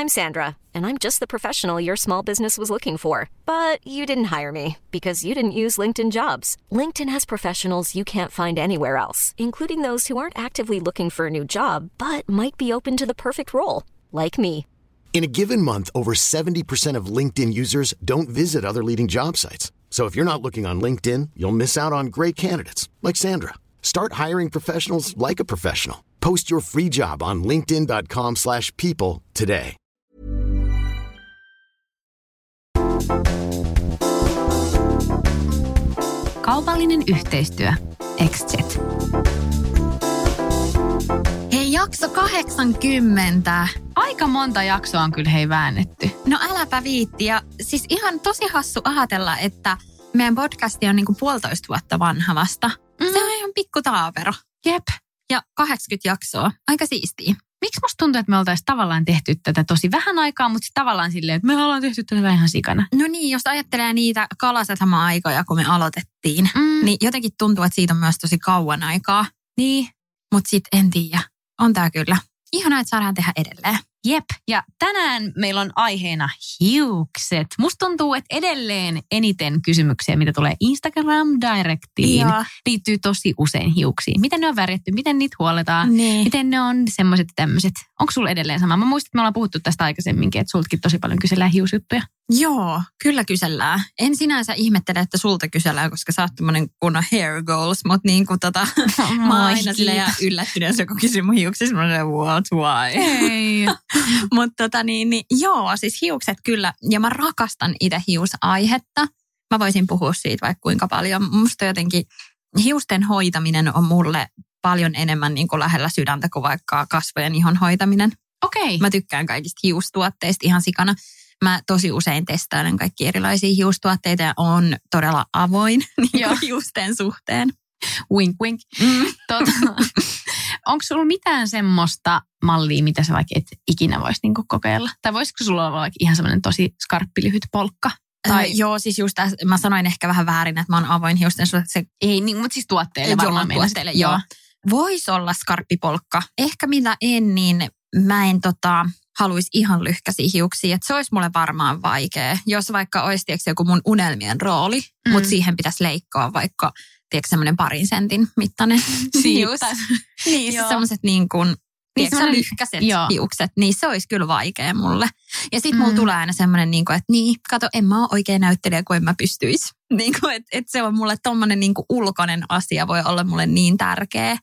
I'm Sandra, and I'm just the professional your small business was looking for. But you didn't hire me because you didn't use LinkedIn Jobs. LinkedIn has professionals you can't find anywhere else, including those who aren't actively looking for a new job, but might be open to the perfect role, like me. In a given month, over 70% of LinkedIn users don't visit other leading job sites. So if you're not looking on LinkedIn, you'll miss out on great candidates like Sandra. Start hiring professionals like a professional. Post your free job on linkedin.com/people today. Kaupallinen yhteistyö. XChat. Hei, jakso 80. Aika monta jaksoa on kyllä väännetty. No äläpä viitti. Ja siis ihan tosi hassu ajatella, että meidän podcasti on niinku 1,5 vuotta vanha vasta. Se on ihan pikku taapero. Jep. Ja 80 jaksoa. Aika siistiä. Miksi musta tuntuu, että me oltaisiin tavallaan tehty tätä tosi vähän aikaa, mutta tavallaan silleen, että me ollaan tehty tätä ihan sikana. No niin, jos ajattelee niitä Kalasatama-aikoja, kun me aloitettiin, niin jotenkin tuntuu, että siitä on myös tosi kauan aikaa. Niin. Mutta sitten en tiedä. On tää kyllä. Ihanaa, että saadaan tehdä edelleen. Jep. Ja tänään meillä on aiheena hiukset. Musta tuntuu, että edelleen eniten kysymyksiä, mitä tulee Instagram Directiin, liittyy tosi usein hiuksiin. Miten ne on värjätty, miten niitä huoletaan, miten ne on semmoiset ja tämmöiset. Onko sulla edelleen sama? Mä muistan, että me ollaan puhuttu tästä aikaisemminkin, että sultakin tosi paljon kysellään hiusjuttuja. Joo, kyllä kysellään. En sinänsä ihmettele, että sulta kysellään, koska sä oot tommonen kunnon hair goals, mutta niin kuin mä oon aina silleen ja yllättyneen, kun kysyy mun hiuksissa, mä olen what, why? Hei. Mutta joo, siis hiukset kyllä, ja mä rakastan itse hiusaihetta. Mä voisin puhua siitä vaikka kuinka paljon. Musta jotenkin hiusten hoitaminen on mulle paljon enemmän niin kuin lähellä sydäntä kuin vaikka kasvojen ihon hoitaminen. Okei. Mä tykkään kaikista hiustuotteista ihan sikana. Mä tosi usein testailen kaikki erilaisia hiustuotteita ja on todella avoin niin kuin hiusten suhteen. Wink, wink. Onko sulla mitään semmoista mallia, mitä sä vaikka et ikinä vois niinku kokeilla? Tai voisiko sulla olla vaikka ihan semmoinen tosi skarppilyhyt polkka? Tai... Joo, siis just mä sanoin ehkä vähän väärin, että mä oon avoin hiusten suhteen. Ei, niin, mutta siis tuotteille varmaan tuotteille, joo. Voisi olla skarppipolkka. Ehkä mitä en, niin mä en haluaisi ihan lyhkäisiä hiuksia. Että se olisi mulle varmaan vaikea. Jos vaikka olisi joku mun unelmien rooli, mutta siihen pitäisi leikkoa vaikka semmoinen 2 sentin mittainen hius. Niin, semmoiset niin kuin lyhkäiset hiukset, niin se olisi kyllä vaikea mulle. Ja sitten mulla tulee aina semmoinen, niin kuin, että kato, en mä ole oikein näyttelijä, kuin en mä pystyisi. Niin että se on mulle tommoinen niin kuin ulkoinen asia, voi olla mulle niin tärkeä.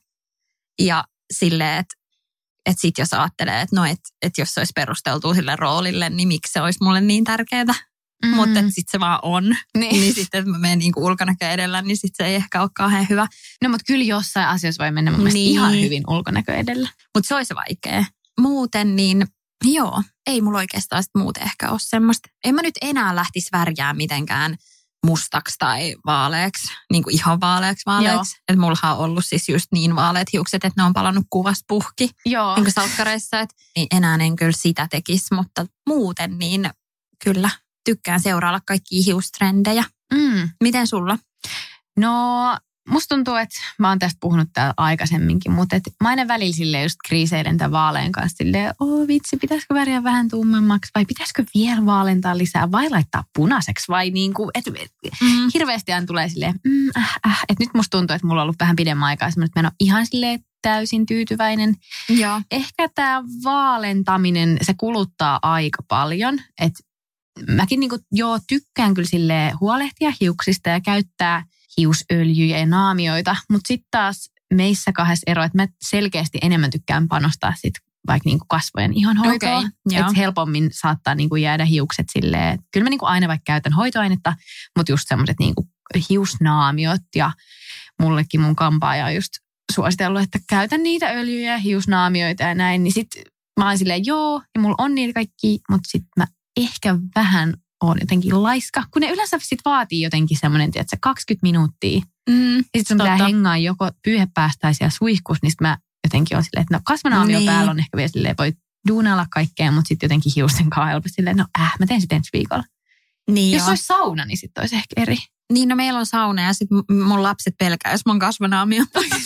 Ja silleen, että sit jos ajattelee, että jos se olisi perusteltu sille roolille, niin miksi se olisi mulle niin tärkeää. Mutta sitten se vaan on. Niin sitten, että mä menen niinku ulkonäkö edellä, niin sitten se ei ehkä ole kauhean hyvä. No mutta kyllä jossain asiassa voi mennä mun mielestä ihan hyvin ulkonäkö edellä. Mutta se olisi vaikea. Muuten niin, joo, ei mulla oikeastaan sit muuten ehkä ole semmoista. En mä nyt enää lähtisi värjää mitenkään mustaksi tai vaaleaksi, niin kuin ihan vaaleaksi. Että mullahan on ollut siis just niin vaaleat hiukset, että ne on palannut kuvasta puhki. Joo. Niin kuin salkkareissa, että niin enää en kyllä sitä tekisi, mutta muuten niin kyllä tykkään seurailla kaikkia hiustrendejä. Miten sulla? No, musta tuntuu, että mä oon tästä puhunut täällä aikaisemminkin, mutta mä aina välillä silleen just kriiseilen tämän vaalean kanssa silleen, vitsi, pitäisikö väriä vähän tummemmaksi vai pitäisikö vielä vaalentaa lisää vai laittaa punaiseksi vai niinku, että hirveästi aina tulee silleen, että nyt musta tuntuu, että mulla on ollut vähän pidemmän aikaa että mä en ole ihan silleen täysin tyytyväinen. Joo. Ehkä tämä vaalentaminen, se kuluttaa aika paljon, että mäkin niinku, tykkään kyllä silleen huolehtia hiuksista ja käyttää hiusöljyjä ja naamioita, mutta sitten taas meissä 2 ero, että mä selkeästi enemmän tykkään panostaa sit vaikka niinku kasvojen ihonhoitoon. Okay, että helpommin saattaa niinku jäädä hiukset silleen. Kyllä mä niinku aina vaikka käytän hoitoainetta, mutta just semmoiset niinku hiusnaamiot ja mullekin mun kampaaja on just suositellut, että käytän niitä öljyjä ja hiusnaamioita ja näin. Niin sit mä oon silleen ja mulla on niitä kaikki, mutta sit mä ehkä vähän on jotenkin laiska, kun ne yleensä sit vaatii jotenkin semmoinen, tiedätkö, 20 minuuttia. Ja sit sun pitää hengaa joko pyyhepäästäisiä suihkus, niin sit mä jotenkin on silleen, että no kasvanaamio päällä on ehkä vielä silleen, voi duunailla kaikkea, mutta sitten jotenkin hiusten kanssa helposti silleen, mä teen sitten ensi viikolla. Niin jos olisi sauna, niin sitten olisi ehkä eri. Niin, no meillä on sauna ja sitten mun lapset pelkää, jos mun kasvanaamio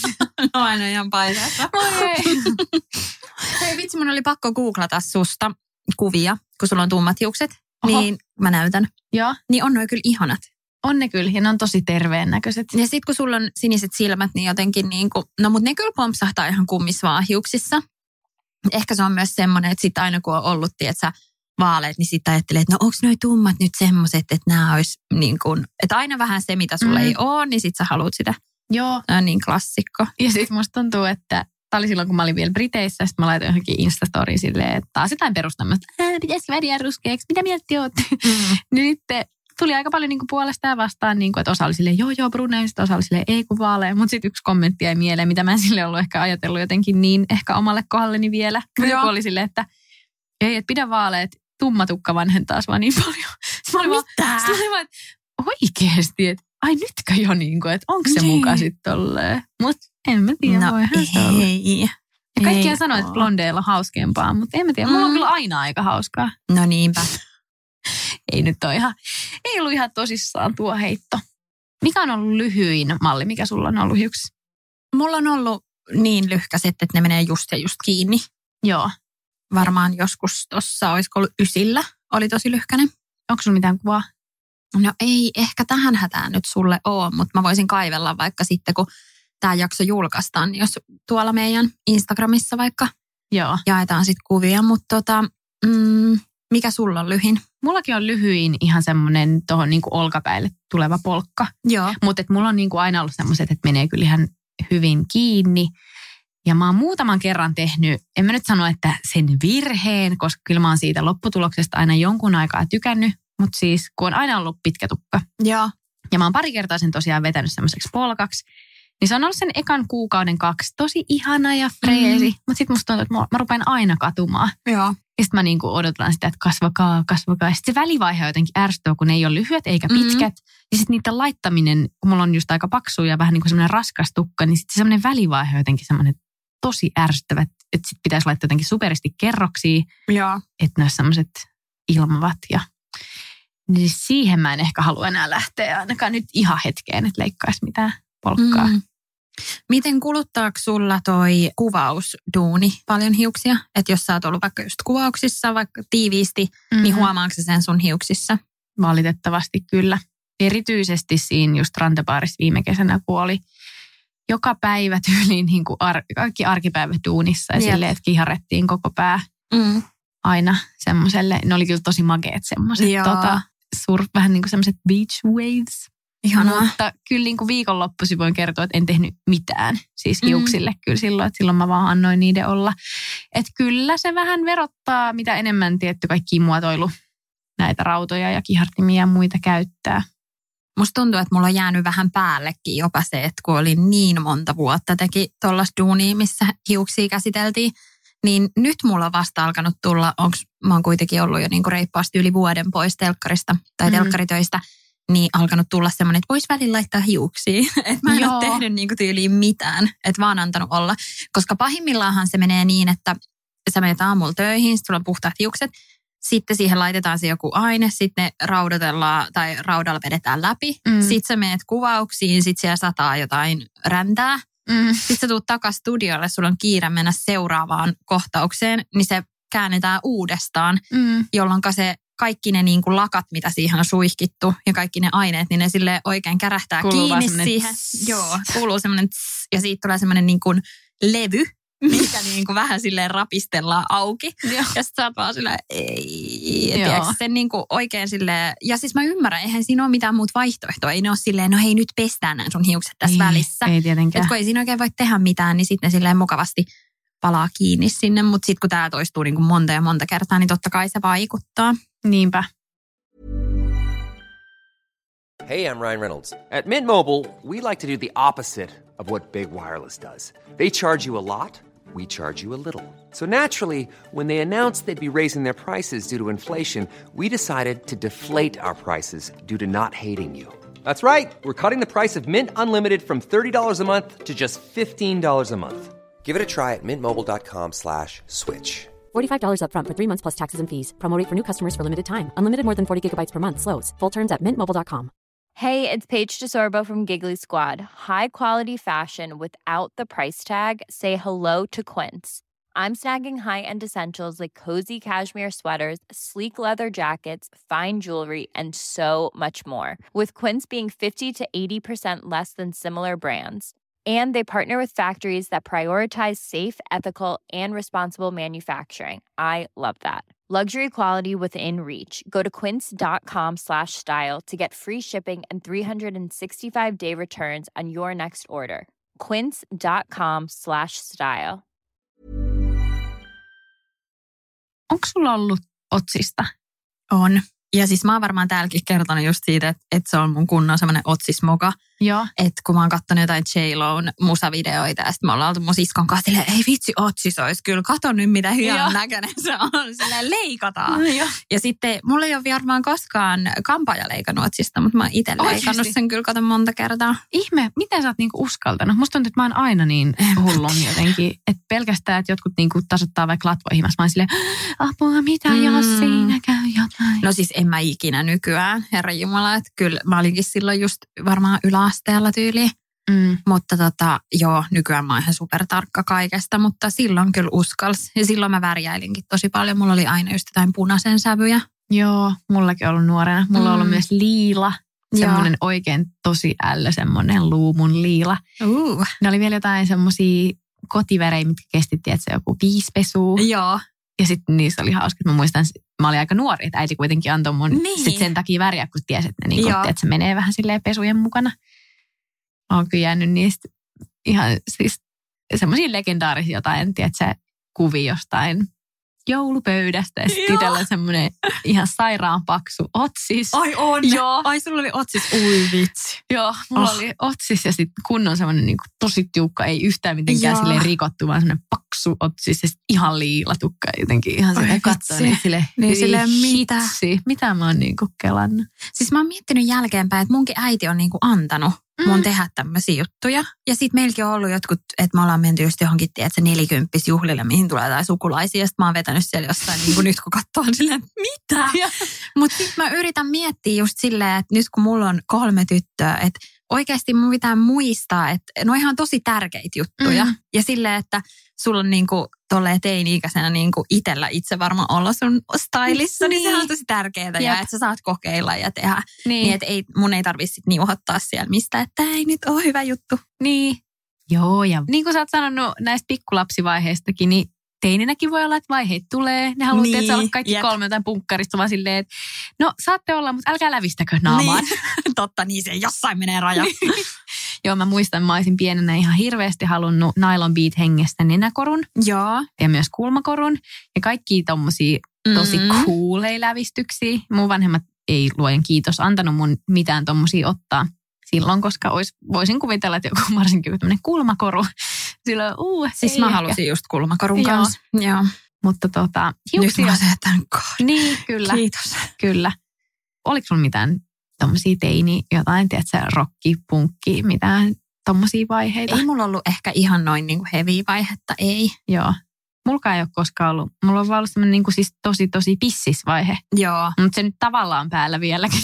on aina ihan paiseessa. Hei vitsi, mun oli pakko googlata susta. kuvia, kun sulla on tummat hiukset, niin mä näytän. Joo. Niin on noi kyllä ihanat. On ne kyllä, ja ne on tosi terveen näköiset. Ja sit kun sulla on siniset silmät, niin jotenkin niinku, no mut ne kyllä pompsahtaa ihan kummis vaan hiuksissa. Ehkä se on myös semmoinen, että sit aina kun on ollut, tietsä, vaaleet, niin sitten ajattelee, että no onko noi tummat nyt semmoiset, että nämä olisi niin kuin, että aina vähän se, mitä sulla ei ole, niin sit sä haluat sitä. Joo. Tämä on niin klassikko. Ja sit musta tuntuu, että tämä oli silloin, kun mä olin vielä Briteissä, sitten mä laitoin johonkin Instastoriin silleen, että taas jotain perustamista, pitäisikö väriä ruskeaksi, mitä mieltä te ootte? Niin sitten tuli aika paljon niinku puolesta ja vastaan, niinku, että osa oli silleen, joo, brunein, sitten osa oli silleen, ei kun vaalea. Mutta sitten yksi kommentti jäi mieleen, mitä mä en silleen ollut ehkä ajatellut jotenkin niin ehkä omalle kohdalleni vielä. Joku oli silleen, että ei, että pidä vaaleet, tummatukka vanhentaa vaan niin paljon. Sitten mä olin vaan, että oikeesti, että ai nytkö jo niinku, että onko se muka sitten tolleen. Mutta en mä tiedä, no, voihan se olla. Ei. Kaikkia sanoo, että blondeilla on hauskempaa, mutta en mä tiedä, mulla on kyllä aina aika hauskaa. No niinpä. Ei nyt ole ihan, ei ollut ihan tosissaan tuo heitto. Mikä on ollut lyhyin malli, mikä sulla on ollut hiuksissa? Mulla on ollut niin lyhkäiset, että ne menee just kiinni. Joo. Varmaan joskus tuossa, olisiko ollut 9, oli tosi lyhkäinen. Onko sulla mitään kuvaa? No ei ehkä tähän hätään nyt sulle ole, mutta mä voisin kaivella vaikka sitten, kun tämä jakso julkaistaan, niin jos tuolla meidän Instagramissa vaikka jaetaan sitten kuvia. Mutta mikä sulla on lyhin? Mullakin on lyhyin ihan semmoinen tuohon niinku olkapäille tuleva polkka. Joo. Mutta mulla on niinku aina ollut semmoiset, että menee kyllä ihan hyvin kiinni. Ja mä oon muutaman kerran tehnyt, en mä nyt sano, että sen virheen, koska kyllä mä oon siitä lopputuloksesta aina jonkun aikaa tykännyt. Mutta siis, kun on aina ollut pitkä tukka. Joo. Ja mä oon pari kertaa sen tosiaan vetänyt semmoiseksi polkaksi. Niin se on ollut sen ekan kuukauden 2 tosi ihana ja freesi. Mutta sitten musta tuntuu, että mä rupean aina katumaan. Joo. Ja sitten mä niinku odotan sitä, että kasvakaa. Ja sitten se välivaihe jotenkin ärsyttää, kun ne ei ole lyhyet eikä pitkät. Ja sitten niiden laittaminen, kun mulla on just aika paksu ja vähän niin kuin semmoinen raskas tukka, niin sitten semmoinen välivaihe jotenkin semmoinen tosi ärsyttävä, että sitten pitäisi laittaa jotenkin superisti kerroksia. Joo. Että ne olisi semmoiset ilmavat ja niin siihen mä en ehkä halua enää lähteä ainakaan nyt ihan hetkeen, että leikkaisi mitään polkkaa. Miten kuluttaako sulla toi kuvausduuni paljon hiuksia? Että jos sä oot ollut vaikka just kuvauksissa, vaikka tiiviisti, niin huomaatko sen sun hiuksissa? Valitettavasti kyllä. Erityisesti siinä just Rantabaarissa viime kesänä, kun oli joka päivä tyyliin niin kuin kaikki arkipäivät duunissa ja silleen, että kiharettiin koko pää aina semmoiselle. Ne oli kyllä tosi mageet semmoiset vähän niin kuin semmoiset beach waves. Ihanaa. Mutta kyllä niin kuin viikonloppuisin voin kertoa, että en tehnyt mitään siis hiuksille kyllä silloin, että silloin mä vaan annoin niiden olla. Että kyllä se vähän verottaa, mitä enemmän tietty kaikkia muotoilu näitä rautoja ja kihartimia ja muita käyttää. Musta tuntuu, että mulla on jäänyt vähän päällekin jopa se, että kun oli niin monta vuotta teki tollaista duunia, missä hiuksia käsiteltiin, niin nyt mulla on vasta alkanut tulla, mä oon kuitenkin ollut jo niinku reippaasti yli vuoden pois telkkarista tai telkkaritöistä, niin alkanut tulla semmoinen, että vois välillä laittaa hiuksia. Että mä en ole tehnyt niinku tyyliin mitään, että vaan antanut olla. Koska pahimmillaanhan se menee niin, että sä menet aamulla töihin, sitten sulla on puhtaat hiukset, sitten siihen laitetaan se joku aine, sitten ne raudotellaan tai raudalla vedetään läpi. Sitten sä menet kuvauksiin, sitten siellä sataa jotain räntää. Sitten sä tuut takas studiolle, sulla on kiire mennä seuraavaan kohtaukseen, niin se käännetään uudestaan, jolloin se kaikki ne niin kuin lakat, mitä siihen on suihkittu ja kaikki ne aineet, niin ne silleen oikein kärähtää kuuluu kiinni siihen. Joo, kuuluu semmoinen ja siitä tulee semmoinen niin kuin levy, mikä niin kuin vähän silleen rapistellaan auki. Ja sitten sä oot vaan silleen, ei. Tiedätkö, sen niin kuin oikein silleen, ja siis mä ymmärrän, eihän siinä ole mitään muuta vaihtoehtoa. Ei ne ole silleen, no hei nyt pestään nämä sun hiukset tässä välissä. Ei tietenkään. Että kun ei siinä oikein voi tehdä mitään, niin sitten ne silleen mukavasti palaa kiinni sinne. Mutta sitten kun tää toistuu niin kuin monta ja monta kertaa, niin totta kai se vaikuttaa. Niinpä. Hey, I'm Ryan Reynolds. At Mint Mobile, we like to do the opposite of what Big Wireless does. They charge you a lot, we charge you a little. So naturally, when they announced they'd be raising their prices due to inflation, we decided to deflate our prices due to not hating you. That's right. We're cutting the price of Mint Unlimited from $30 a month to just $15 a month. Give it a try at mintmobile.com/switch. $45 up front for 3 months plus taxes and fees. Promo rate for new customers for limited time. Unlimited more than 40 gigabytes per month. Slows full terms at mintmobile.com. Hey, it's Paige DeSorbo from Giggly Squad. High quality fashion without the price tag. Say hello to Quince. I'm snagging high-end essentials like cozy cashmere sweaters, sleek leather jackets, fine jewelry, and so much more. With Quince being 50 to 80% less than similar brands. And they partner with factories that prioritize safe, ethical, and responsible manufacturing. I love that. Luxury quality within reach. Go to quince.com/style to get free shipping and 365-day returns on your next order. Quince.com/style. Onko sulla ollut otsista? On. Ja siis mä oon varmaan täälläkin kertonut just siitä, että se on mun kunnon semmoinen otsismoka. Joo. Että kun mä oon katsonut jotain J-Lo'n musavideoita ja sitten me ollaan oltu mun siskon kanssa silleen, ei vitsi otsis olisi kyllä, kato nyt mitä hyvän näköinen se on, silleen leikataan. No, ja sitten mulla ei ole varmaan koskaan kampaaja leikannut otsista, mutta mä oon itse leikannut sen kyllä kato monta kertaa. Ihme, miten sä oot niinku uskaltanut? Musta tuntuu, että mä oon aina niin hullun jotenkin, että pelkästään, että jotkut niinku tasoittaa vaikka latvoihimassa, mä oon silleen, apua mitä jos siinä käy jotain. No siis en mä ikinä nykyään, herranjumala, että kyllä mä olinkin silloin just varmaan yläasteella tyyliin. Mutta joo, nykyään mä oon ihan supertarkka kaikesta, mutta silloin kyllä uskalsi. Ja silloin mä värjäilinkin tosi paljon. Mulla oli aina just jotain punaisen sävyjä. Joo, mullakin ollut nuorena. Mulla on ollut myös liila. Semmoinen oikein tosi semmoinen luumun liila. Ne oli vielä jotain semmosia kotivärejä, mitkä kesti, että se joku 5 pesua. Joo. Ja sitten niissä oli hauska, että mä muistan, mä olin aika nuori, että äiti kuitenkin antoi mun sit sen takia väriä, kun tiesi, että, ne että se menee vähän silleen pesujen mukana. Mä oon kyllä jäänyt niistä ihan siis semmoisia legendaarisia jotain, tiedätkö, kuvia jostain joulupöydästä. Ja sitten itsellä on semmoinen ihan sairaan paksu otsis. Ai on? Joo. Ai sulla oli otsis, ui vitsi. Joo, mulla oli otsis ja sitten kunnon semmoinen niin tosi tiukka, ei yhtään mitenkään silleen rikottu, vaan semmoinen paksu otsis ja sitten ihan liila tukka jotenkin ihan silleen katsoa. Niin silleen mitä mä oon niinku kelannut. Siis mä oon miettinyt jälkeenpäin, että munkin äiti on niinku antanut mun tehdä tämmöisiä juttuja. Ja sit meilläkin on ollut jotkut, että me ollaan menty just johonkin, tiedätkö, 40 juhlille, mihin tulee jotain sukulaisia. Ja sit mä oon vetänyt siellä jossain, niin kuin nyt kun katsoo, silleen, mitä? Mutta sit mä yritän miettiä just silleen, että nyt kun mulla on 3 tyttöä, että oikeasti mun pitää muistaa, että ne on ihan tosi tärkeitä juttuja. Ja silleen, että sulla on niinku tolleen teini-ikäisenä niinku itsellä itse varmaan olla sun stylissa, niin se on tosi tärkeää. Ja että sä saat kokeilla ja tehdä. Niin että mun ei tarvitse sit niuhottaa siellä mistä, että tää ei nyt ole hyvä juttu. Niin. Joo, ja niin kuin sä oot sanonut näistä pikkulapsivaiheistakin, niin teininäkin voi olla, että vaiheet tulee. Ne haluatte, että sä olet kaikki 3 jotain punkkarista, vaan silleen, että no saatte olla, mutta älkää lävistäkö naamaan. Niin. Totta, niin se jossain menee raja. Joo, mä muistan, mä olisin pienenä ihan hirveästi halunnut Nylon Beat hengestä nenäkorun. Joo. Ja myös kulmakorun. Ja kaikkia tommosia tosi cooleja lävistyksiä. Mun vanhemmat ei luojan kiitos antanut mun mitään tommosia ottaa silloin, koska voisin kuvitella, että joku varsinkin tämmöinen kulmakoru. Silloin, siis mä halusin just kulmakorun kanssa. Joo. Mutta Nyt hiuksia. mä seetän Niin, kyllä. Kiitos. Kyllä. Oliko sulla mitään tommosia jotain, tiedätkö, rokki, punkki, mitään tommosia vaiheita? Ei mulla ollut ehkä ihan noin niinku heavy vaihetta, ei. Joo. Mulla ei ole koskaan ollut. Mulla on vaan ollut semmoinen niinku siis tosi pissisvaihe. Joo. Mutta se nyt tavallaan päällä vieläkin.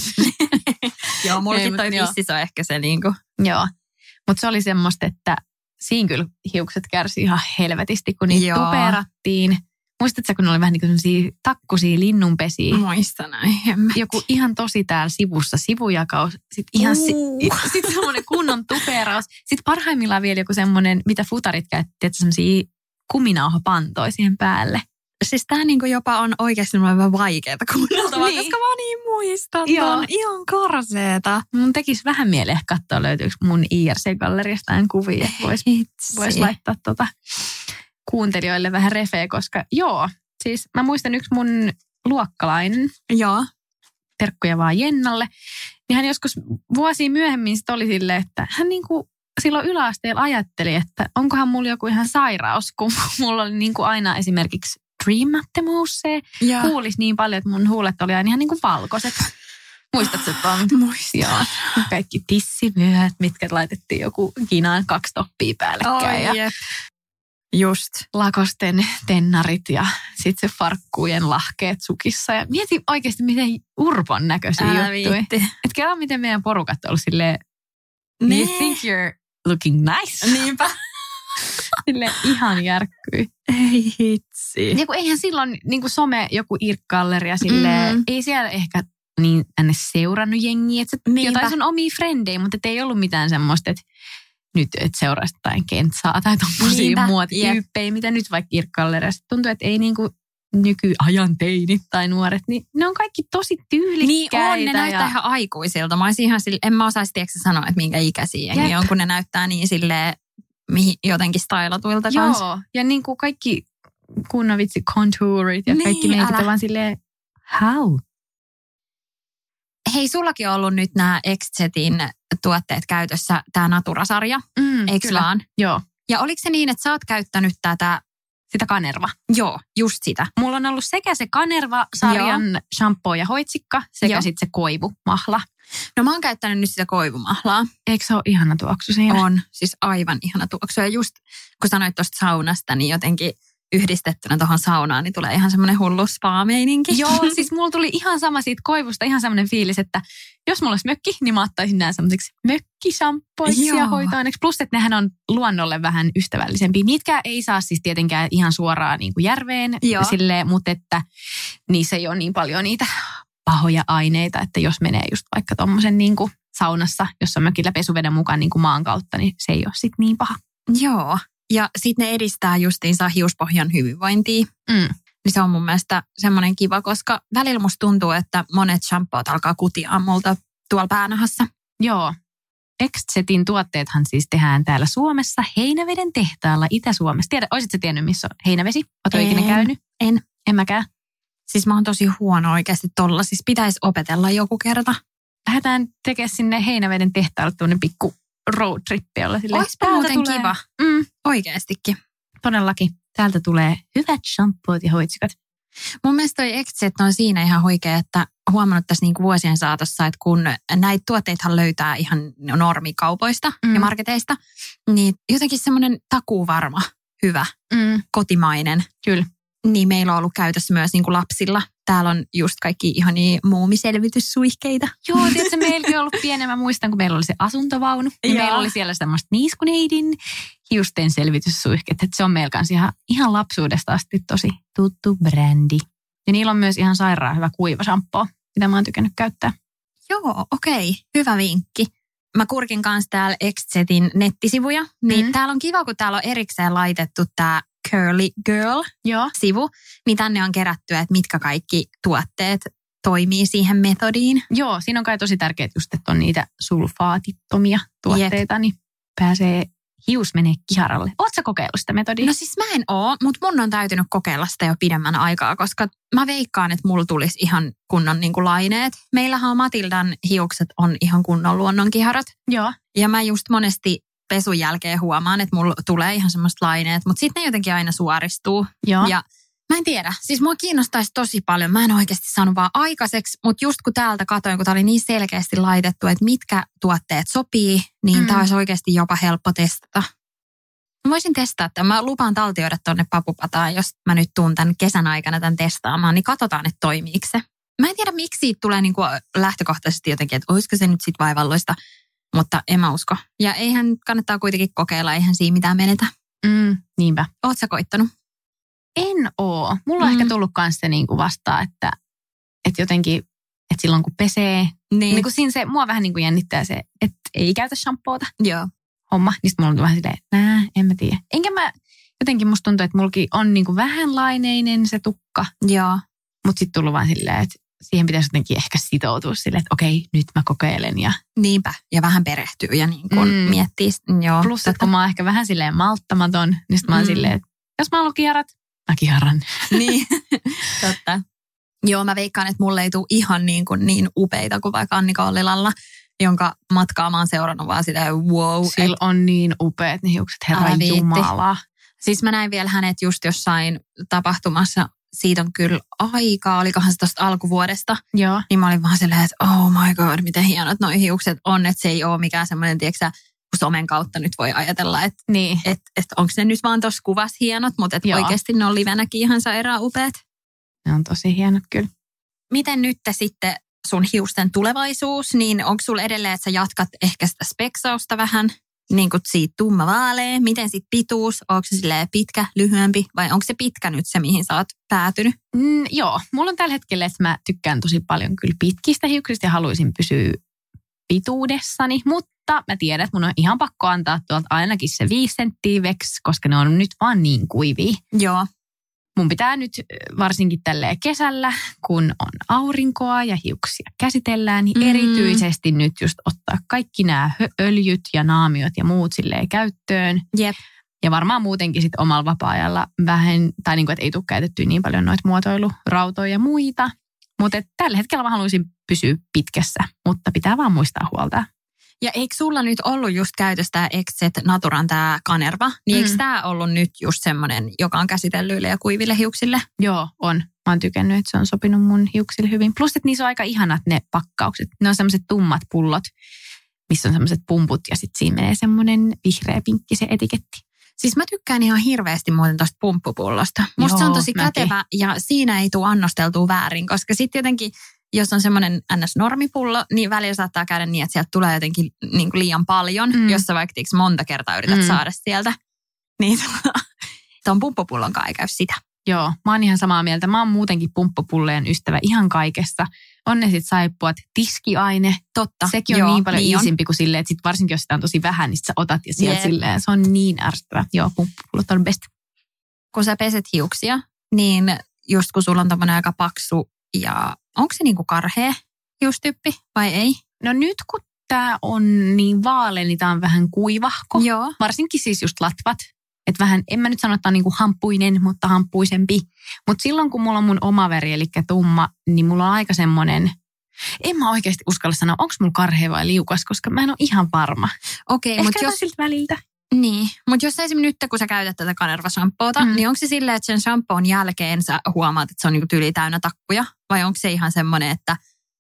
Joo, mullakin toi pissis on ehkä se niinku. Joo. Mutta se oli semmoista, että siinä kyllä hiukset kärsi ihan helvetisti, kun niitä tuperattiin. Muistatko, kun ne oli vähän niin kuin sellaisia takkuisia linnunpesiä? Muistan näin. Joku ihan tosi täällä sivussa, sivujakaus. Sitten ihan sitten semmoinen kunnon tuperaus. Sitten parhaimmillaan vielä joku semmoinen, mitä futarit käytti, että semmoisia kuminauhapantoja siihen päälle. Siis tää niinku jopa on oikeasti vähän vaikeaa kuunneltavaa, koska mä niin muistan ton ihan karseeta. Mun tekisi vähän mieleen katsoa, löytyykö mun IRC-galleriasta kuvia, että vois laittaa kuuntelijoille vähän refeä, koska siis mä muistan yksi mun luokkalainen, terkkuja vaan Jennalle, niin hän joskus vuosia myöhemmin sit oli silleen, että hän niinku silloin yläasteella ajatteli, että onkohan mulla joku ihan sairaus, kun mulla oli niinku aina esimerkiksi dreamattomuus se. Huulisi niin paljon, että mun huulet oli aina ihan niinku valkoiset. Muistatko tuon? Muistan. Joo. Kaikki tissivyöt, mitkä laitettiin joku kinaan 2 toppia päällekkäin. Just. Lakosten tennarit ja sitten se farkkujen lahkeet sukissa. Ja mietin oikeasti, miten urpon näköisiä juttuja. Että kelaa, miten meidän porukat on ollut silleen, you think you're looking nice? Niinpä. Silleen ihan järkkyi. Ei hitsi. Ja kun eihän silloin niin kuin some joku Irk-galleria silleen, ei siellä ehkä niin tänne seurannut jengiä, että jotain sun omia frendejä, mutta ei ollut mitään semmoista, että nyt et seuraisi jotain Kentsaa tai tommosia muotityyppejä, mitä nyt vaikka Irk-galleriassa tuntuu, että ei niinku nykyajan teinit tai nuoret, niin ne on kaikki tosi tyylikkäitä. Niin on, ne näyttää ihan aikuisilta. Mä olisin ihan en mä osaisi sanoa, että minkä ikäisiä jengi on, kun ne näyttää niin silleen jotenkin stylatuilta kanssa. Joo, ja niin kuin kaikki kunnon vitsi contourit ja kaikki meikit vaan silleen, how? Hei, sullakin on ollut nyt nämä X-Zetin tuotteet käytössä, tämä Natura-sarja, eikö vaan? Joo. Ja oliko se niin, että sä oot käyttänyt sitä Kanerva. Joo, just sitä. Mulla on ollut sekä se Kanerva-sarjan shampoo ja hoitsikka, sekä sitten se koivumahla. No mä oon käyttänyt nyt sitä koivumahlaa. Eikö se ole ihana tuoksu siinä? On, siis aivan ihana tuoksu. Ja just kun sanoit tuosta saunasta, niin jotenkin yhdistettynä tuohon saunaan, niin tulee ihan semmoinen hullu spa-meininki. Joo, siis mulla tuli ihan sama siitä koivusta, ihan semmoinen fiilis, että jos mulla olisi mökki, niin mä ottaisin nämä semmoiseksi mökkishampoiksi ja hoitoaineeksi. Plus, että nehän on luonnolle vähän ystävällisempiä. Niitkään ei saa siis tietenkään ihan suoraan niin kuin järveen, silleen, mutta että niissä ei ole niin paljon niitä pahoja aineita, että jos menee just vaikka tommosen niin kuin saunassa, jossa on mökillä pesuveden mukaan niin kuin maan kautta, niin se ei ole sitten niin paha. Joo. Ja sitten ne edistää justiinsa hiuspohjan hyvinvointia. Niin se on mun mielestä semmoinen kiva, koska välillä musta tuntuu, että monet shampoot alkaa kutia multa tuolla päänahassa. Joo. X-Zetin tuotteethan siis tehdään täällä Suomessa Heinäveden tehtaalla Itä-Suomessa. Olisitko tiennyt, missä on Heinävesi? Oletko ikinä käynyt? En mäkään. Siis mä oon tosi huono oikeasti tolla. Siis pitäisi opetella joku kerta. Lähdetään tekemään sinne Heinäveden tehtaalle tuonne pikku roadtrippi. Oispa muuten kiva. Oikeastikin. Todellakin. Täältä tulee hyvät shampoot ja hoitsikat. Mun mielestä toi X-Zet on siinä ihan huikea, että huomannut tässä niinku vuosien saatossa, että kun näitä tuotteithan löytää ihan normikaupoista ja marketeista, niin jotenkin semmoinen takuuvarma, hyvä, kotimainen. Kyllä. Niin meillä on ollut käytössä myös niinku lapsilla. Täällä on just kaikki ihania muumiselvityssuihkeita. Joo, tiedätkö, meilläkin on ollut pieni. Mä muistan, kun meillä oli se asuntovaunu. Ja meillä oli siellä semmoista niiskuneidin hiusten selvityssuihket. Että se on meillä kanssa ihan lapsuudesta asti tosi tuttu brändi. Ja niillä on myös ihan sairaan hyvä kuivashampoo, mitä mä oon tykännyt käyttää. Joo, okei. Hyvä vinkki. Mä kurkin kanssa täällä X-Zetin nettisivuja. Niin täällä on kiva, kun täällä on erikseen laitettu tää Curly Girl-sivu, niin tänne on kerätty, että mitkä kaikki tuotteet toimii siihen metodiin. Joo, siinä on kai tosi tärkeää just, että on niitä sulfaatittomia tuotteita, niin hius menee kiharalle. Ootko sä kokeillut sitä metodia? No siis mä en oo, mutta mun on täytynyt kokeilla sitä jo pidemmän aikaa, koska mä veikkaan, että mulla tulisi ihan kunnon niin kuin laineet. Meillähän on Matildan hiukset on ihan kunnon luonnonkiharat. Joo. Ja mä just monesti pesun jälkeen huomaan, että mulla tulee ihan semmoista laineet, mutta sitten ne jotenkin aina suoristuu. Joo. Ja mä en tiedä, siis mua kiinnostaisi tosi paljon. Mä en oikeasti saanut vaan aikaiseksi, mutta just kun täältä katoin, kun tää oli niin selkeästi laitettu, että mitkä tuotteet sopii, niin tää olisi oikeasti jopa helppo testata. Mä voisin testaa tämän. Mä lupaan taltioida tonne papupataan, jos mä nyt tuun tämän kesän aikana tämän testaamaan, niin katsotaan, että toimiiko se. Mä en tiedä, miksi siitä tulee niin kuin lähtökohtaisesti jotenkin, että olisiko se nyt sitten vaivalloista. Mutta en mä usko. Ja eihän kannattaa kuitenkin kokeilla, eihän siinä mitään menetä. Niinpä. Oot sä koittanut? En oo. Mulla on ehkä tullut kans se niinku vastaan, että jotenkin, että silloin kun pesee, niin kun siinä se, mua vähän niinku jännittää se, että ei käytä shampoota. Joo. Homma. Niin sitten mulla on vähän silleen, en mä tiedä. Enkä mä, jotenkin musta tuntuu, että mullakin on niinku vähän laineinen se tukka. Joo. Mutta sitten tullut vaan silleen, että siihen pitäisi jotenkin ehkä sitoutua silleen, että okei, nyt mä kokeilen. Ja niinpä, ja vähän perehtyy ja niin kuin miettii. Joo, plus, että kun mä oon ehkä vähän silleen malttamaton, niin sitten mä oon silleen, että jos mä haluan kiharat, mä kiharan. Niin, totta. Joo, mä veikkaan, että mulle ei tule ihan niin upeita kuin vaikka Annika Ollilalla, jonka matkaa mä oon seurannut vaan sitä, wow. Sillä on niin upeat ne hiukset, herra jumala. Siis mä näin vielä hänet just jossain tapahtumassa. Siitä on kyllä aikaa, olikohan se tuosta alkuvuodesta. Joo. Niin mä olin vaan silleen, että oh my god, miten hienot noi hiukset on. Että se ei ole mikään semmoinen, tiedätkö somen kautta nyt voi ajatella, että niin. Onko ne nyt vaan tuossa kuvassa hienot, mutta oikeasti ne on livenäkin ihan sairaan upeat. Ne on tosi hienot kyllä. Miten nyt sitten sun hiusten tulevaisuus, niin onko sulla edelleen, että sä jatkat ehkä sitä speksausta vähän? niin kuin siitä tumma vaalea, miten sit pituus, onko se silleen pitkä, lyhyempi vai onko se pitkä nyt se, mihin sä oot päätynyt? Joo, mulla on tällä hetkellä, että mä tykkään tosi paljon kyllä pitkistä hiuksista ja haluaisin pysyä pituudessani, mutta mä tiedän, että mun on ihan pakko antaa tuolta ainakin se 5 senttiä veksi, koska ne on nyt vaan niin kuivia. Joo. Mun pitää nyt varsinkin tälleen kesällä, kun on aurinkoa ja hiuksia käsitellään, niin erityisesti nyt just ottaa kaikki nämä öljyt ja naamiot ja muut silleen käyttöön. Jep. Ja varmaan muutenkin sitten omalla vapaa-ajalla vähän, tai niin kuin, että ei tule käytettyä niin paljon noita muotoilurautoja ja muita. Mutta tällä hetkellä mä haluaisin pysyä pitkässä, mutta pitää vaan muistaa huolta. Ja eikö sulla nyt ollut just käytössä tämä Exet Naturan tämä Kanerva? Niin eikö tämä ollut nyt just semmoinen, joka on käsitellyille ja kuiville hiuksille? Joo, on. Mä oon tykännyt, että se on sopinut mun hiuksille hyvin. Plus, että niissä on aika ihanat ne pakkaukset. Ne on semmoiset tummat pullot, missä on semmoiset pumput ja sitten siinä menee semmoinen vihreä-pinkki se etiketti. Siis mä tykkään ihan hirveästi muuten tuosta pumppupullosta. Musta se on tosi kätevä ja siinä ei tule annosteltua väärin, koska sitten jotenkin, jos on semmoinen ns-normipullo, niin välillä saattaa käydä niin, että sieltä tulee jotenkin niin kuin liian paljon, jos sä vaikka monta kertaa yrität saada sieltä. Niin tuon pumppupullon kanssa ei käy sitä. Joo, mä oon ihan samaa mieltä. Mä oon muutenkin pumppupulleen ystävä ihan kaikessa. On ne sitten saippuat, tiskiaine. Totta. Sekin on niin paljon iisimpi kuin silleen, että sit varsinkin jos sitä on tosi vähän, niin sä otat ja sieltä silleen. Se on niin ärsyttävä. Joo, pumppupullot on best. Kun sä peset hiuksia, niin just kun sulla on tommoinen aika paksu ja onko se niinku karhea hiustyyppi vai ei? No nyt kun tää on niin vaalea, niin tää on vähän kuivahko. Joo. Varsinkin siis just latvat. Että vähän, en mä nyt sano, että on niinku hamppuinen, mutta hamppuisempi. Mutta silloin, kun mulla on mun oma väri, eli tumma, niin mulla on aika semmoinen, en mä oikeasti uskalla sanoa, onko mulla karhea vai liukas, koska mä en ole ihan varma. Okei, mutta jos siltä väliltä. Niin, mutta jos esimerkiksi nyt, kun sä käytät tätä Kanerva-shampoota, niin onko se silleen, että sen shampoon jälkeen sä huomaat, että se on niinku tyyli täynnä takkuja? Vai onko se ihan semmoinen, että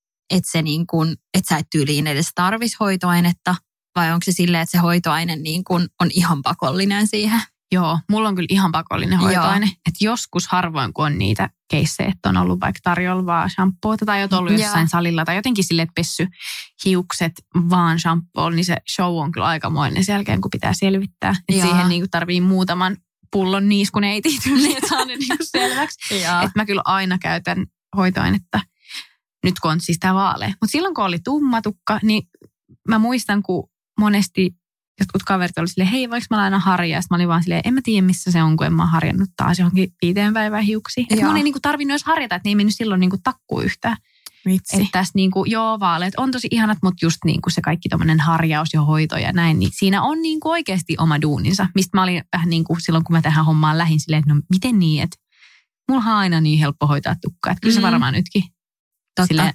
se niinku, että sä et tyyliin edes tarvisi hoitoainetta? Vai onko se silleen, että se hoitoaine niinku on ihan pakollinen siihen? Joo, mulla on kyllä ihan pakollinen hoitoaine. Että joskus harvoin, kun on niitä keissejä, että on ollut vaikka tarjolvaa shampoota tai oot ollut jossain salilla tai jotenkin silleen, että pessy hiukset vaan shampoolla, niin se show on kyllä aikamoinen sen jälkeen, kun pitää selvittää. Että siihen niinku tarvii muutaman pullon niiskuneiti, että saa ne niinku selväksi. Että mä kyllä aina käytän hoitoainetta, nyt kun on siis tää vaalea. Mutta silloin, kun oli tumma tukka, niin mä muistan, kun monesti jotkut kaverit oli silleen, hei, voiko mä laina harjaa? Sitten mä olin vaan silleen, en mä tiedä missä se on, kun en mä harjannut taas johonkin 5 päivään hiuksia. Että mun ei niinku tarvinnut edes harjata, että ne ei mennyt silloin niinku takkuun yhtään. Vitsi. Että tässä niinku, vaaleet on tosi ihanat, mutta just niinku se kaikki tommonen harjaus ja hoito ja näin, niin siinä on niinku oikeasti oma duuninsa. Mistä mä olin vähän niinku silloin, kun mä tähän hommaan lähdin silleen, että no miten niin, että mulla on aina niin helppo hoitaa tukkaa. Että kyllä se varmaan nytkin. Totta. Silleen,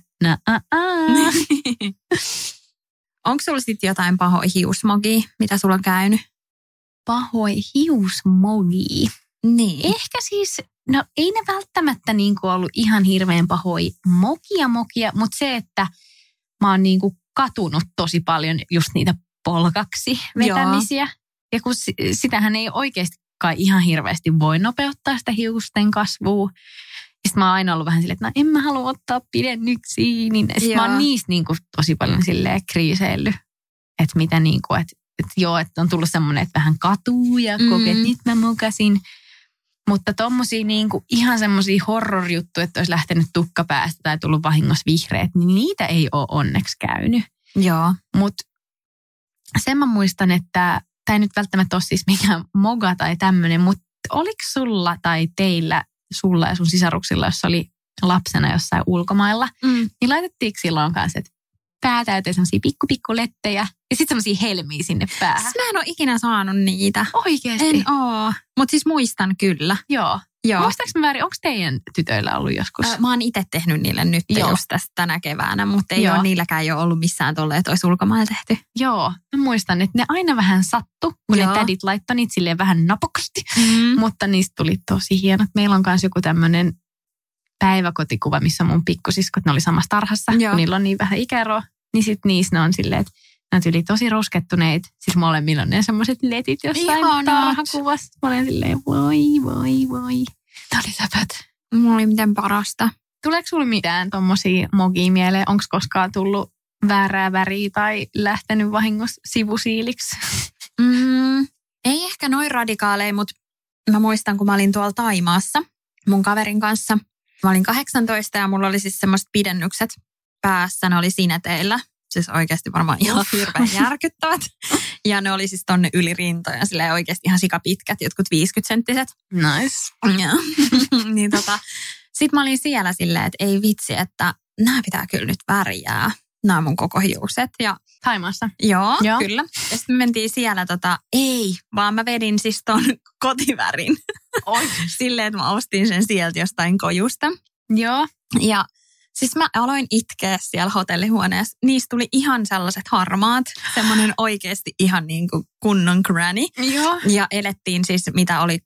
Onko sulla sitten jotain pahoja hiusmogia, mitä sulla on käynyt? Pahoja hiusmogia. Niin. Ehkä siis, no ei ne välttämättä niinku ollut ihan hirveän pahoja mokia, mutta se, että mä oon niinku katunut tosi paljon just niitä polkaksi vetämisiä. Joo. Ja kun sitähän ei oikeasti kai ihan hirveästi voi nopeuttaa sitä hiusten kasvua. Sitten mä oon aina ollut vähän silleen, että no en mä halua ottaa pidennyksiä. Niin sitten mä oon niistä niinku tosi paljon silleen kriiseillyt. Että mitä niinku, että on tullut semmoinen, että vähän katuu ja kokee, että nyt mä mukasin. Mutta tommosia niinku ihan semmosia horror-juttuja, että olisi lähtenyt tukka päästä tai tullut vahingossa vihreät, niin niitä ei ole onneksi käynyt. Joo. Mutta sen mä muistan, että tämä ei nyt välttämättä ole siis mikään moga tai tämmöinen, mutta oliko sulla tai teillä, sulla ja sun sisaruksilla, jos oli lapsena jossain ulkomailla, niin laitettiinko silloin kanssa, että pää täyteen semmosia pikku lettejä ja sitten semmosia helmiä sinne päähän? Siis mä en ole ikinä saanut niitä. Oikeesti? En oo, mutta siis muistan kyllä. Joo. Muistaaks mä väärin, onko teidän tytöillä ollut joskus? Mä oon itse tehnyt niille nyt just tästä tänä keväänä, mutta ei ole niilläkään jo ollut missään tolleen, että olisi ulkomailla tehty. Joo, mä muistan, että ne aina vähän sattu, kun ne tädit laittoi niitä silleen vähän napokasti, mutta niistä tuli tosi hienot. Meillä on myös joku tämmöinen päiväkotikuva, missä mun pikkusiskot, ne oli samassa tarhassa, kun niillä on niin vähän ikäeroa, niin sitten niissä ne on silleen, että ne on tyyli tosi ruskettuneita. Siis molemmilla on ne semmoiset letit jossain tarhakuvassa. Mä olen silleen, voi. Tämä oli läpät. Mulla oli miten parasta. Tuleeko sulla mitään tommosia mogia mieleen? Onko koskaan tullut väärää väriä tai lähtenyt vahingossa sivusiiliksi? Ei ehkä noin radikaaleja, mutta mä muistan, kun mä olin tuolla Thaimaassa mun kaverin kanssa. Mä olin 18 ja mulla oli siis semmoiset pidennykset päässä, ne oli sineteillä. Siis oikeasti varmaan ihan hirveän järkyttävät. Ja ne oli siis tonne yli rintoja, silleen oikeasti ihan sikapitkät, jotkut 50-senttiset. Nice. Niin sit mä olin siellä silleen, että ei vitsi, että nämä pitää kyllä nyt värjää. Nämä mun koko hiukset. Ja Thaimaassa? Joo, kyllä. Ja sitten me mentiin siellä ei, vaan mä vedin siis ton kotivärin. Silleen, että mä ostin sen sieltä jostain kojusta. Joo. Ja siis mä aloin itkeä siellä hotellihuoneessa. Niistä tuli ihan sellaiset harmaat. Semmoinen oikeasti ihan niin kuin kunnon granny. Joo. Ja elettiin siis, mitä oli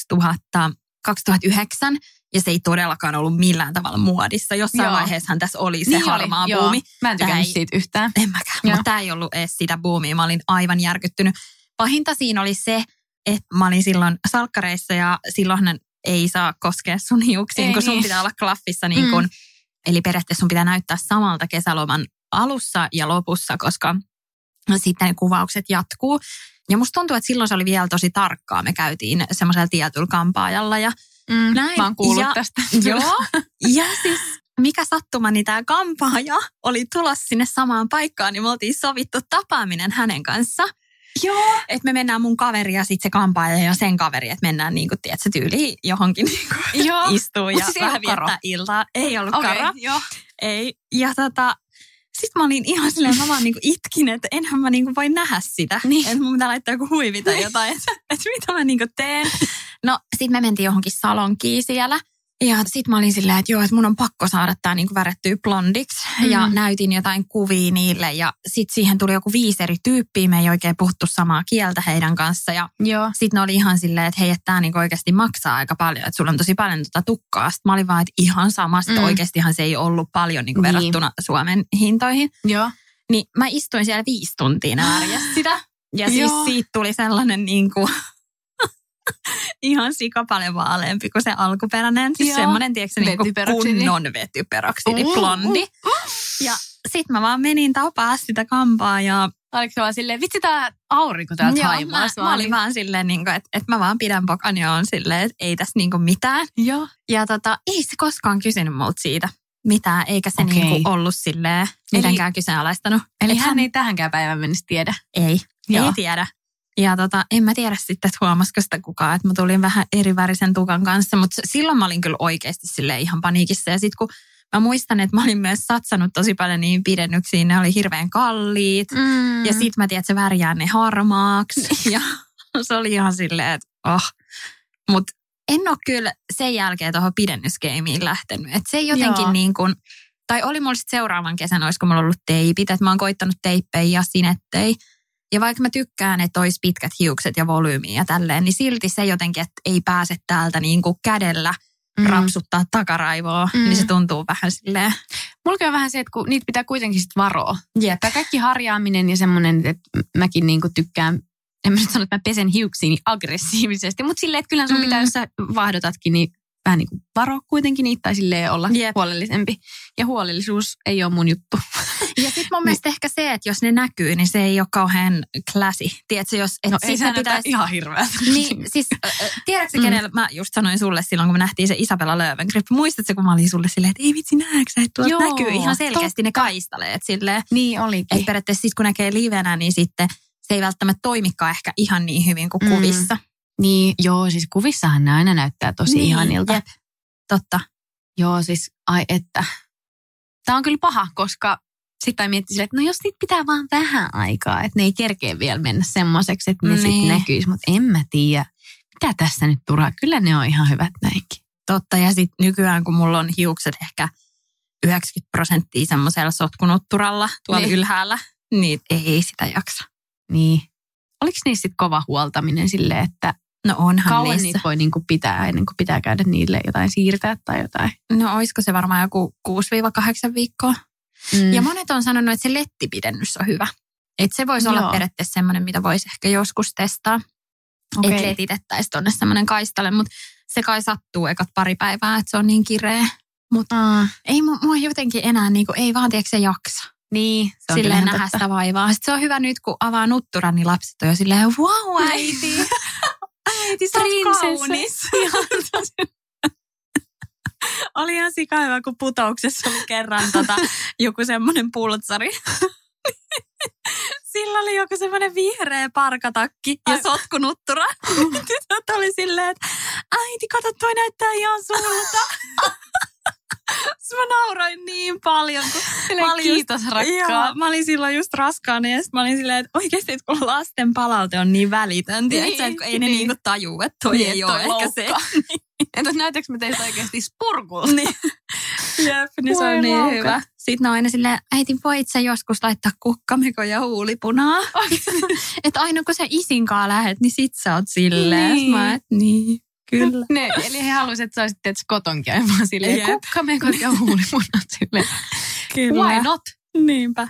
2009. Ja se ei todellakaan ollut millään tavalla muodissa. Jossain vaiheessahan tässä oli se harmaa buumi. Mä en tykännyt siitä yhtään. En mäkään, mutta tämä ei ollut edes sitä buumia. Mä olin aivan järkyttynyt. Pahinta siinä oli se, että mä olin silloin salkkareissa ja silloinhan ei saa koskea sun hiuksiin, kun sun pitää olla klaffissa niin kuin, eli periaatteessa sun pitää näyttää samalta kesäloman alussa ja lopussa, koska sitten ne kuvaukset jatkuu. Ja musta tuntuu, että silloin se oli vielä tosi tarkkaa. Me käytiin semmoisella tietyllä kampaajalla ja näin. Mä oon kuullut tästä. Joo. Ja siis mikä sattuma, niin tämä kampaaja oli tulossa sinne samaan paikkaan, niin me oltiin sovittu tapaaminen hänen kanssa. Joo. Että me mennään mun kaveri ja sitten se kampaaja ja sen kaveri, että mennään niin kuin, tiedätkö, tyyliin johonkin niin kuin istuu ja siis vähän viettää iltaa. Ei ollut karo. Joo. Ei. Ja sitten mä olin ihan silleen, mä vaan niinku itkin, että enhän mä niinku voi nähdä sitä. Niin. Että mun pitää laittaa joku huivi tai jotain, että mitä mä niinku teen. No sit me mentiin johonkin salonkiin siellä. Ja sit mä olin silleen, että joo, että mun on pakko saada tää niinku värettyä blondiksi. Ja näytin jotain kuvia niille. Ja sit siihen tuli joku 5 eri tyyppiä. Me ei oikein puhuttu samaa kieltä heidän kanssa. Ja sit ne oli ihan silleen, että hei, että tää niinku oikeasti maksaa aika paljon. Että sulla on tosi paljon tukkaa. Sitten mä olin vaan, että ihan samasta. Oikeastihan se ei ollut paljon niinku verrattuna Suomen hintoihin. Joo. Niin mä istuin siellä 5 tuntia nääriässä sitä. Ja siis siitä tuli sellainen niinku ihan sika paljon vaaleampi kuin se alkuperäinen. Siis semmoinen, tiedätkö, niinku kunnon vetyperoksidi, blondi. Ja sit mä vaan menin tapaa sitä kampaa ja oliko se vaan silleen, vitsi tää aurinko täällä Thaimaassa? Mä olin vaan silleen, niinku, että mä vaan pidän pokan ja on silleen, että ei tässä niinku mitään. Joo. Ja ei se koskaan kysynyt multa siitä mitään, eikä se niinku ollut silleen mitenkään kyseenalaistanut. Eli hän ei tähänkään päivän mennessä tiedä? Ei tiedä. Ja en mä tiedä sitten, että huomasiko sitä kukaan, että mä tulin vähän eri värisen tukan kanssa, mutta silloin mä olin kyllä oikeasti silleen ihan paniikissa. Ja sitten kun mä muistan, että mä olin myös satsannut tosi paljon niin pidennyksiin, ne oli hirveän kalliit. Ja sitten mä tiedän, että se värjää ne harmaaksi. Ja se oli ihan silleen, että Mutta en ole kyllä sen jälkeen tuohon pidennysgeimiin lähtenyt. Että se jotenkin niin kuin, tai oli mulla sitten seuraavan kesän, olisiko mulla ollut teipit, että mä oon koittanut teippejä ja sinettejä. Ja vaikka mä tykkään, että olisi pitkät hiukset ja volyymiä ja tälleen, niin silti se jotenkin, että ei pääse täältä niin kuin kädellä rapsuttaa takaraivoa, niin se tuntuu vähän silleen. Mulla on vähän se, että kun niitä pitää kuitenkin sitten varoa. Tämä kaikki harjaaminen ja semmoinen, että mäkin niin kuin tykkään, en mä nyt sano, että mä pesen hiuksiini aggressiivisesti, mutta silleen, että kyllä sun pitää, jos sä vaahdotatkin, niin vähän niin kuin varoa kuitenkin niitä tai silleen olla huolellisempi. Ja huolellisuus ei ole mun juttu. Ja sitten mun mielestä ehkä se, että jos ne näkyy, niin se ei ole kauhean classy. Tiedätkö, jos... No ei se pitäisi ihan hirveä. Niin, siis tiedätkö kenellä, mä just sanoin sulle silloin, kun me nähtiin se Isabella Löwengrip. Muistatko, kun mä olin sulle silleen, että ei vitsi näetkö, että tuolta näkyy ihan selkeästi ne kaistaleet silleen. Niin olikin. Että periaatteessa sit, kun näkee livenä, niin sitten se ei välttämättä toimikaan ehkä ihan niin hyvin kuin kuvissa. Niin, joo, siis kuvissahan ne aina näyttää tosi ihanilta. Jep, totta. Joo, siis ai että. Tämä on kyllä paha, koska sitten miettii silleen, että no jos niitä pitää vaan vähän aikaa, että ne ei kerkeä vielä mennä semmoiseksi, että ne sitten näkyisi, mutta en mä tiedä, mitä tässä nyt turhaa. Kyllä ne on ihan hyvät näinkin. Totta, ja sitten nykyään, kun mulla on hiukset ehkä 90% semmoisella sotkunutturalla tuolla ylhäällä, niin ei sitä jaksa. Niin. Oliko niissä sitten kova huoltaminen silleen, että no onhan kauan niitä voi niinku pitää ennen kuin pitää käydä niille jotain siirtää tai jotain? No olisiko se varmaan joku 6-8 viikkoa. Ja monet on sanonut, että se lettipidennys on hyvä. Että se voisi olla periaatteessa semmoinen, mitä voisi ehkä joskus testaa. Okay. Että letitettäisiin tuonne semmoinen kaistale, mutta se kai sattuu ekat pari päivää, että se on niin kireä. Mutta ei mua jotenkin enää, niinku, ei vaan tiedätkö se jaksa. Niin, se on silleen nähdä sitä vaivaa. Sitten se on hyvä nyt, kun avaa nutturan, niin lapset on jo silleen, wow, äiti. Äiti, sä oot kaunis. Oli ihan sikaiva, kun putouksessa oli kerran joku semmoinen pultsari. Sillä oli joku semmoinen vihreä parkatakki ja sotkunuttura. Tytöt oli silleen, että äiti, kato, toi näyttää ihan sulta. Mä nauroin niin paljon. Kiitos rakkaa. Mä olin silloin just raskaana ja mä olin silleen, että oikeasti, että kun lasten palaute on niin välitön, tiedätkö, että ei ne niinku tajuu, että toi ei ole ehkä se. Entäs näytäks mä teistä oikeasti spurkulta? Niin. Jep, niin se on niin hyvä. Sitten on aina silleen, äiti, voit sä joskus laittaa kukkamekon ja huulipunaa? Että aina kun sä isinkaan lähet, niin sit sä oot silleen. Niin. Mä et, niin. Kyllä. Ne, eli he halusivat, että sä olisit teet kotonkin aivan silleen, kukkamekot ja huulimunat silleen. Kyllä. Why not? Niinpä.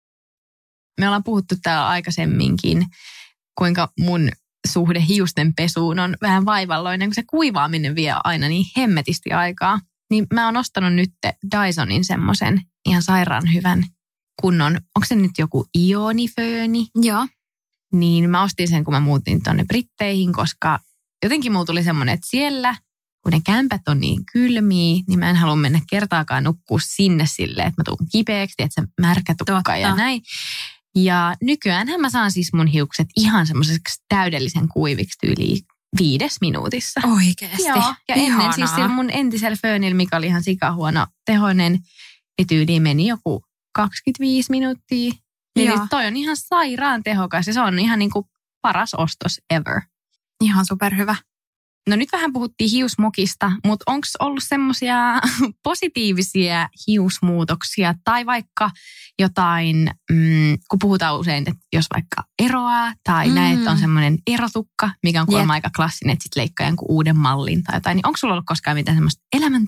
Me ollaan puhuttu täällä aikaisemminkin, kuinka mun suhde hiusten pesuun on vähän vaivalloinen, kun se kuivaaminen vie aina niin hemmetisti aikaa. Niin mä oon ostanut nyt Dysonin semmoisen ihan sairaan hyvän kunnon, onko se nyt joku ionifööni? Joo. Niin mä ostin sen, kun mä muutin tonne Britteihin, koska jotenkin mulla tuli semmoinen, että siellä, kun ne kämpät on niin kylmiä, niin mä en halua mennä kertaakaan nukkua sinne silleen, että mä tuun kipeäksi, että se märkä tukka ja näin. Ja nykyäänhän mä saan siis mun hiukset ihan semmoiseksi täydellisen kuiviksi tyyliin 5 minuutissa. Oikeesti? Joo, ja ennen siis sillä mun entisellä föönillä, mikä oli ihan sikahuono tehoinen, niin tyyliin meni joku 25 minuuttia. Niin toi on ihan sairaan tehokas ja se on ihan niin kuin paras ostos ever. Ihan superhyvä. No nyt vähän puhuttiin hiusmokista, mutta onko ollut semmoisia positiivisia hiusmuutoksia tai vaikka jotain, kun puhutaan usein, että jos vaikka eroaa tai näet, että on semmoinen erotukka, mikä on kuulemma aika klassinen, että sitten leikkaa jonkun uuden mallin tai jotain, niin onko sulla ollut koskaan mitään semmoista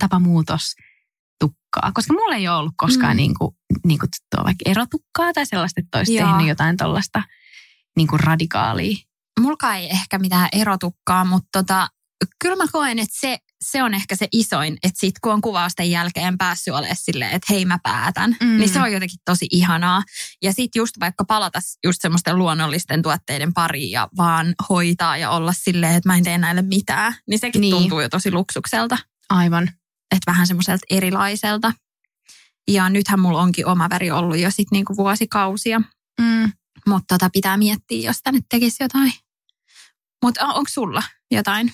elämäntapamuutostukkaa? Koska mulla ei ole ollut koskaan niin kutsuttua vaikka erotukkaa tai sellaista, että olisi tehnyt jotain tollaista niin kuin radikaalia. Mulka ei ehkä mitään erotukkaa, mutta kyllä mä koen, että se on ehkä se isoin, että sit kun on kuvausten jälkeen päässyt olemaan silleen, että hei mä päätän, niin se on jotenkin tosi ihanaa. Ja sit just vaikka palata just semmoisten luonnollisten tuotteiden pariin ja vaan hoitaa ja olla silleen, että mä en tee näille mitään, niin sekin tuntuu jo tosi luksukselta. Aivan. Että vähän semmoiselta erilaiselta. Ja nythän mulla onkin oma väri ollut jo sit niinku vuosikausia. Mutta pitää miettiä, jos tänne tekisi jotain. Mutta onko sulla jotain?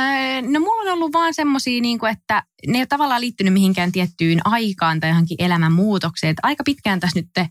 No mulla on ollut vaan semmosia, että ne ei ole tavallaan liittynyt mihinkään tiettyyn aikaan tai johonkin elämän muutokseen. Että aika pitkään tässä nyt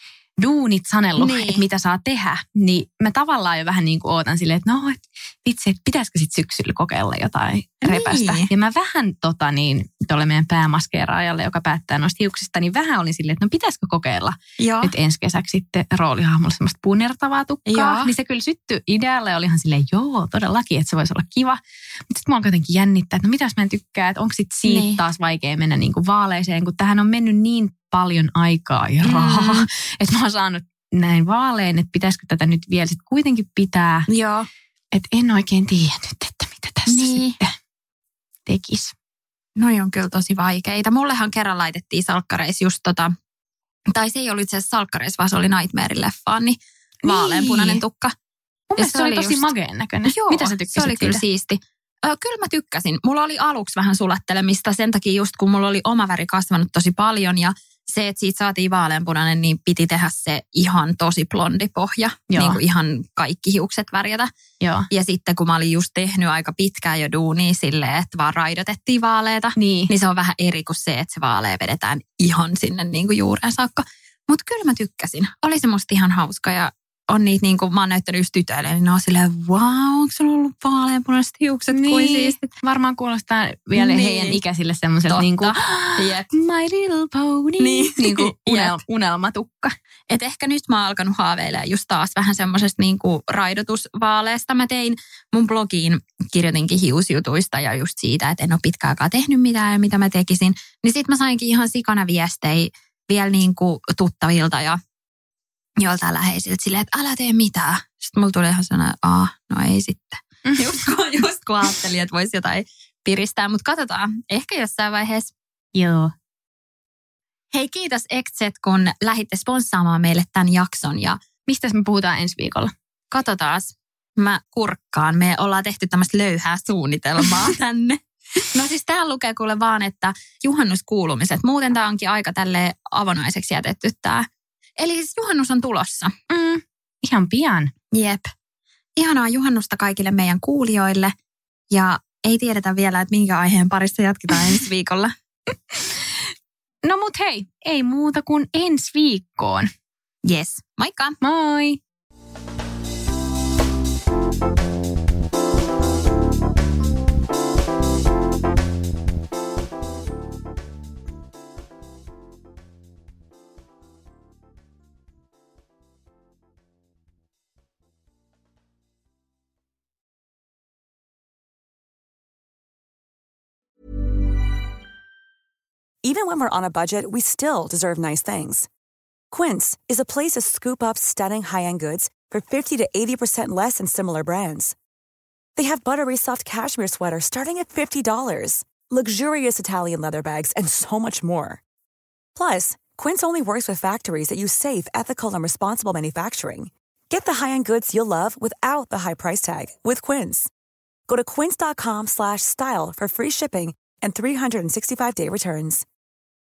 duunit sanellut, että mitä saa tehdä. Niin mä tavallaan jo vähän ootan silleen, että vitsi, että pitäisikö sitten syksyllä kokeilla jotain repästä. Ja mä vähän tuolle meidän päämaskeeraajalle, joka päättää noista hiuksista, niin vähän olin silleen, että pitäisikö kokeilla nyt ensi kesäksi sitten roolihahmolla semmoista punertavaa tukkaa. Niin se kyllä syttyi idealle ja oli ihan silleen, joo, todellakin, että se voisi olla kiva. Mutta sitten mua on jotenkin jännittää, että mitä jos mä en tykkää, että onko sitten siitä taas vaikea mennä vaaleeseen, kun tähän on mennyt niin paljon aikaa ja rahaa, että mä oon saanut näin vaaleen, että pitäisikö tätä nyt vielä sitten kuitenkin pitää. Joo. Että en oikein tiedä nyt, että mitä tässä sitten tekisi. Noi on kyllä tosi vaikeita. Mullehan kerran laitettiin salkkareissa just tai se ei ollut itse asiassa salkkareissa, vaan se oli Nightmare-leffaan, niin vaaleanpunainen tukka. Ja se oli tosi mageen näköinen. Joo, mitä sä tykkäsit se oli kyllä siisti. Kyllä mä tykkäsin. Mulla oli aluksi vähän sulattelemista sen takia just kun mulla oli oma väri kasvanut tosi paljon ja se, että siitä saatiin vaaleanpunainen, niin piti tehdä se ihan tosi blondi pohja. Niin kuin ihan kaikki hiukset värjätä. Joo. Ja sitten kun mä olin just tehnyt aika pitkään jo duunia silleen, että vaan raidotettiin vaaleita, niin se on vähän eri kuin se, että se vaalea vedetään ihan sinne niin kuin juureen saakka. Mutta kyllä mä tykkäsin. Oli se musta ihan hauska ja on niitä niin kuin mä oon näyttänyt just tytöille, niin ne on silleen, wow, onko sulla ollut vaaleanpunaiset hiukset kuin siistit? Varmaan kuulostaa vielä heidän ikäisille semmoiselta niin kuin My Little Pony, niin kuin unelmatukka. Et ehkä nyt mä oon alkanut haaveilemaan just taas vähän semmoisesta niin kuin raidotusvaaleesta. Mä tein mun blogiin, kirjoitinkin hiusjutuista ja just siitä, että en ole pitkään aikaa tehnyt mitään ja mitä mä tekisin. Niin sit mä sainkin ihan sikana viestejä vielä niin kuin tuttavilta ja joltain läheisiltä silleen, että älä tee mitään. Sitten mulla tuli ihan sellainen, no ei sitten. Just kun ajattelin, että voisi jotain piristää, mutta katsotaan. Ehkä jossain vaiheessa. Joo. Hei, kiitos Exet, kun lähditte sponssaamaan meille tämän jakson. Ja Mistä me puhutaan ensi viikolla? katsotaas, mä kurkkaan. Me ollaan tehty tämmöistä löyhää suunnitelmaa tänne. No siis täällä lukee kuule vaan, että juhannuskuulumiset. Muuten tää onkin aika tälleen avonaiseksi jätetty tää. Eli siis juhannus on tulossa. Ihan pian. Jep. Ihanaa juhannusta kaikille meidän kuulijoille. Ja ei tiedetä vielä, että minkä aiheen parissa jatketaan ensi viikolla. No mut hei, ei muuta kuin ensi viikkoon. Yes. Moikka! Moi! Even when we're on a budget, we still deserve nice things. Quince is a place to scoop up stunning high-end goods for 50 to 80% less than similar brands. They have buttery soft cashmere sweaters starting at $50, luxurious Italian leather bags, and so much more. Plus, Quince only works with factories that use safe, ethical, and responsible manufacturing. Get the high-end goods you'll love without the high price tag with Quince. Go to quince.com/style for free shipping and 365-day returns.